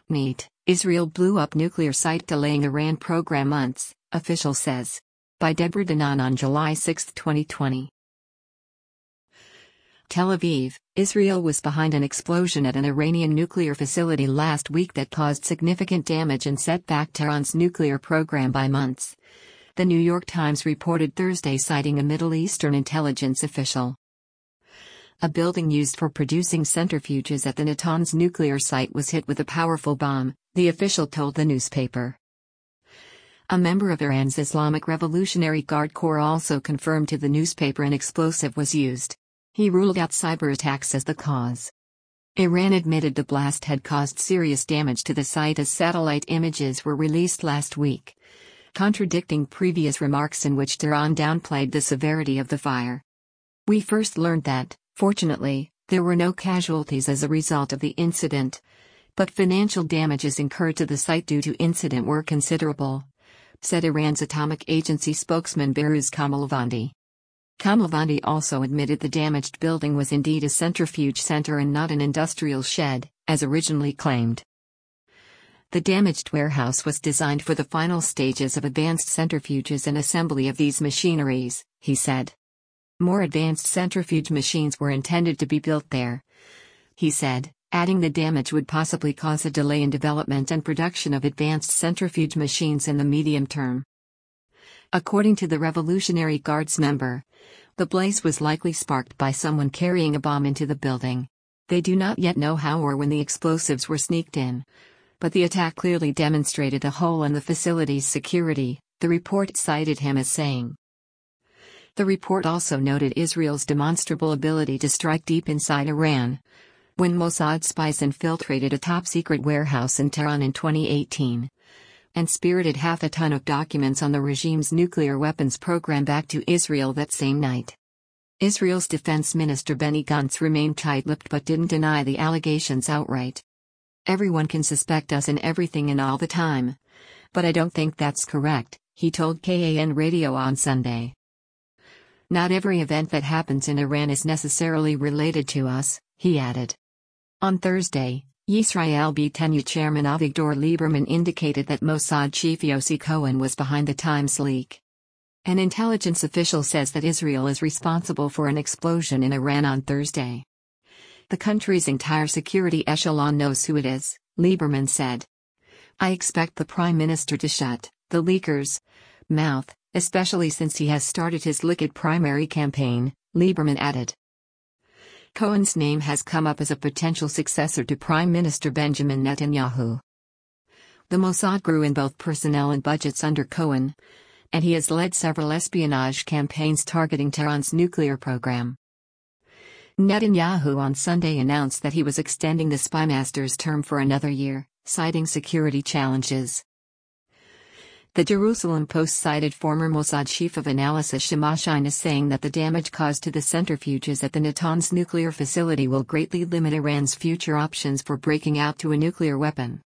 NEAT, Israel blew up nuclear site delaying Iran program months, official says. By Deborah Danan on July 6, 2020. Tel Aviv, Israel was behind an explosion at an Iranian nuclear facility last week that caused significant damage and set back Tehran's nuclear program by months. The New York Times reported Thursday, citing a Middle Eastern intelligence official. A building used for producing centrifuges at the Natanz nuclear site was hit with a powerful bomb, the official told the newspaper. A member of Iran's Islamic Revolutionary Guard Corps also confirmed to the newspaper an explosive was used. He ruled out cyber attacks as the cause. Iran admitted the blast had caused serious damage to the site as satellite images were released last week, contradicting previous remarks in which Tehran downplayed the severity of the fire. We first learned that, fortunately, there were no casualties as a result of the incident, but financial damages incurred to the site due to incident were considerable, said Iran's Atomic Agency spokesman Behrouz Kamalvandi. Kamalvandi also admitted the damaged building was indeed a centrifuge center and not an industrial shed, as originally claimed. The damaged warehouse was designed for the final stages of advanced centrifuges and assembly of these machineries, he said. More advanced centrifuge machines were intended to be built there, he said, adding the damage would possibly cause a delay in development and production of advanced centrifuge machines in the medium term. According to the Revolutionary Guard's member, the blaze was likely sparked by someone carrying a bomb into the building. They do not yet know how or when the explosives were sneaked in, but the attack clearly demonstrated a hole in the facility's security, the report cited him as saying. The report also noted Israel's demonstrable ability to strike deep inside Iran, when Mossad spies infiltrated a top-secret warehouse in Tehran in 2018. And spirited half a ton of documents on the regime's nuclear weapons program back to Israel that same night. Israel's defense minister Benny Gantz remained tight-lipped but didn't deny the allegations outright. Everyone can suspect us in everything and all the time. But I don't think that's correct, he told KAN Radio on Sunday. Not every event that happens in Iran is necessarily related to us, he added. On Thursday, Yisrael Beitenu chairman Avigdor Lieberman indicated that Mossad chief Yossi Cohen was behind the Times leak. An intelligence official says that Israel is responsible for an explosion in Iran on Thursday. The country's entire security echelon knows who it is, Lieberman said. I expect the prime minister to shut the leaker's mouth, especially since he has started his Likud primary campaign, Lieberman added. Cohen's name has come up as a potential successor to Prime Minister Benjamin Netanyahu. The Mossad grew in both personnel and budgets under Cohen, and he has led several espionage campaigns targeting Tehran's nuclear program. Netanyahu on Sunday announced that he was extending the spymaster's term for another year, citing security challenges. The Jerusalem Post cited former Mossad chief of analysis Shama Shine as saying that the damage caused to the centrifuges at the Natanz nuclear facility will greatly limit Iran's future options for breaking out to a nuclear weapon.